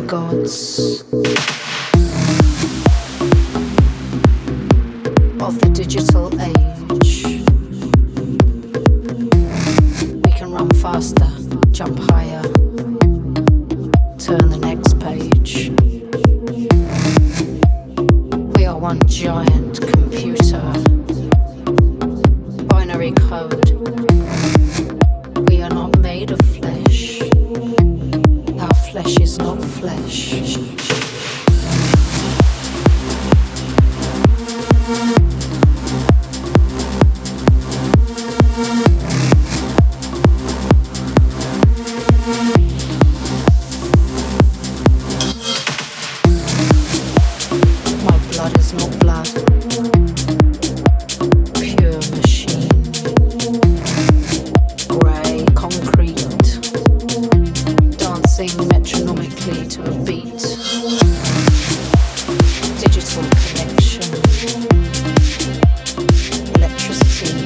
gods of the digital age. We can run faster, jump higher, turn the next page. We are one giant computer, binary code. We are not made of flesh. Our flesh is not flesh. My blood is not blood. Pure machine. Grey concrete. Dancing metronomically to a beat. Digital connection. Electricity.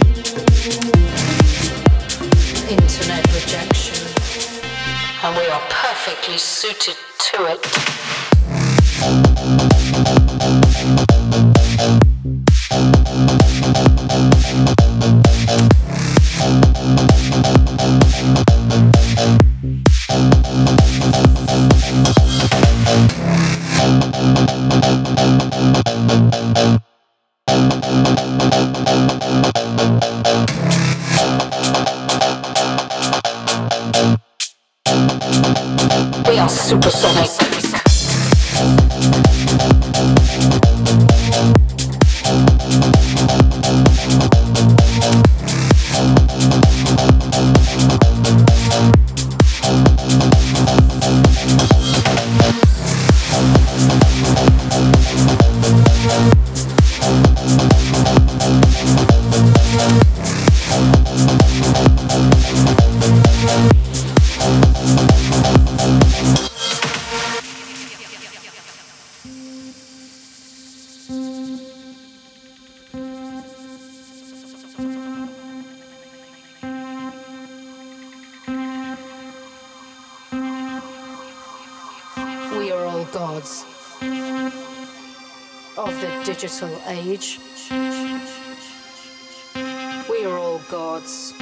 Internet rejection. And we are perfectly suited to it. We are supersonic. We are all gods of the digital age. We are all gods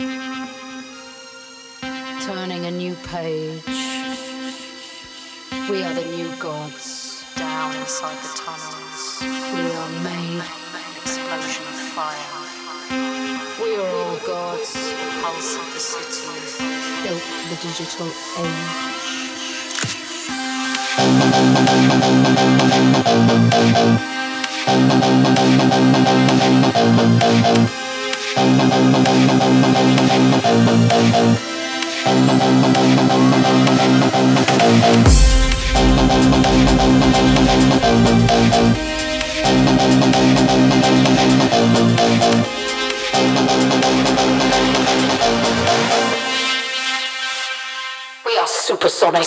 turning a new page. We are the new gods down inside the tunnels. We are made an explosion of fire. We are all gods, the pulse of the city, built for the digital age. We are supersonic.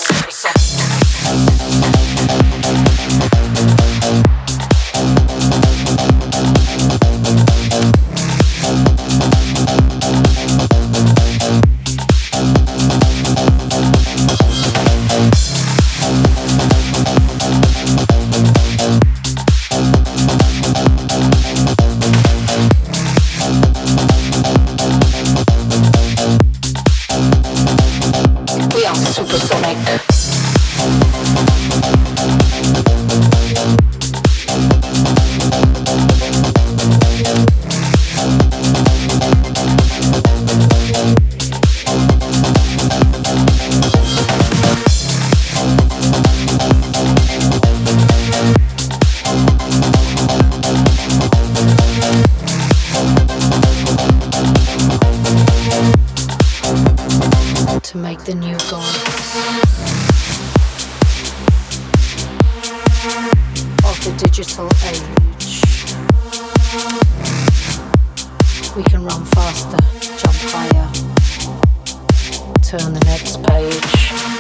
We are supersonic. To make the new gods of the digital age. We can run faster, jump higher, turn the next page.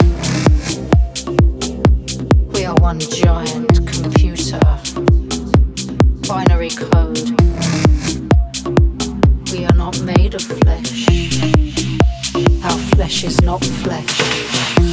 We are one giant computer, binary code. We are not made of flesh. Our flesh is not flesh.